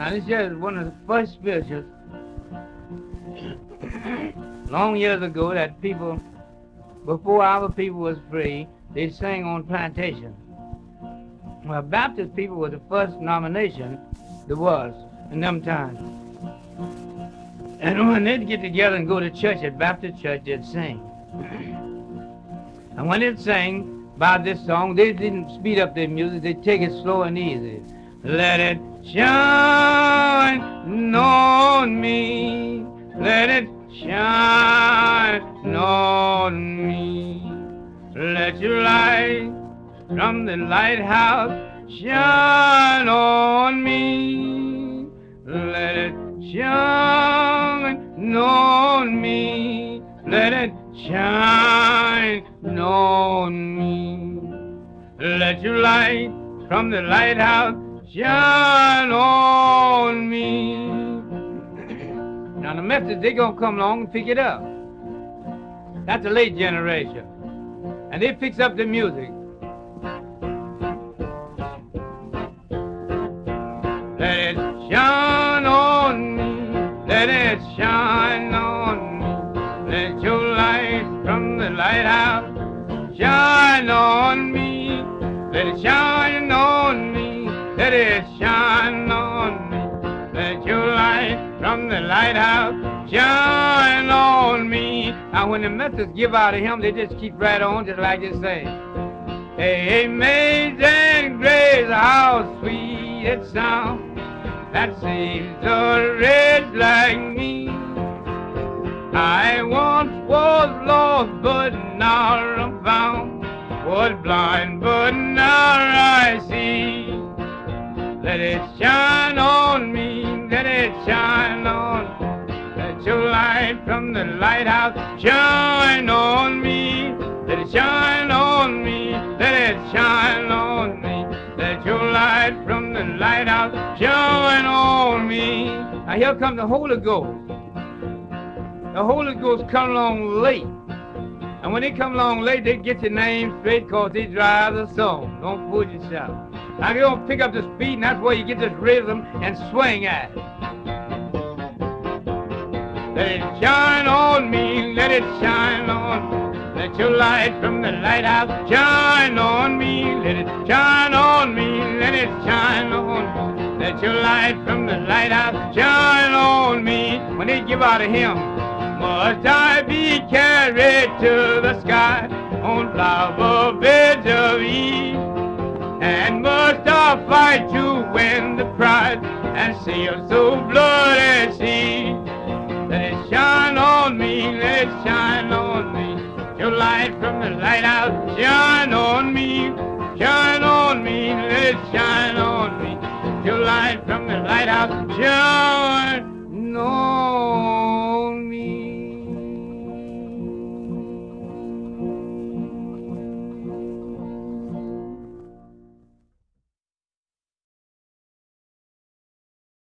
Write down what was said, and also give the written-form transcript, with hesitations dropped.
Now this here is one of the first spirituals long years ago that people, before our people was free, they sang on plantations. Well, Baptist people were the first denomination there was in them times. And when they'd get together and go to church at Baptist church, they'd sing. And when they'd sing by this song, they didn't speed up their music, they'd take it slow and easy. Let it shine on me, let it shine on me. Let your light from the lighthouse shine on me. Let it shine on me. Let it shine on me. Let your light from the lighthouse shine on me. Now the Methodists, they gonna come along and pick it up. That's the late generation. And they picks up the music. Let it shine on me, let it shine on me. Let your light from the lighthouse shine on me. Let it shine on me, let it shine on me. Let your light from the lighthouse shine on me. Now when the Methodists give out a hymn, they just keep right on just like they say. Amazing grace, how sweet it sounds, that saves a wretch like me. I once was lost, but now I'm found, was blind, but now I see. Let it shine on me, let it shine on me. Let your light from the lighthouse shine on me. Let it shine on me, let it shine on me. Let your light from the lighthouse shine on me. Now here comes the Holy Ghost. The Holy Ghost come along late. And when they come along late, they get your name straight because they drive the song. Don't fool yourself. Now they're going to pick up the speed, and that's where you get this rhythm and swing at it. Let it shine on me, let it shine on me. Let your light from the lighthouse shine on me. Let it shine on me, let it shine on me. Let your light from the lighthouse shine on me. When they give out a hymn, must I be carried to the sky on flower beds of ease? And must I fight to win the prize and sail so bloody sea? Let it shine on me, let it shine on me. Your light from the lighthouse shine on me, shine on me, let it shine on me. Your light from the lighthouse shine on me.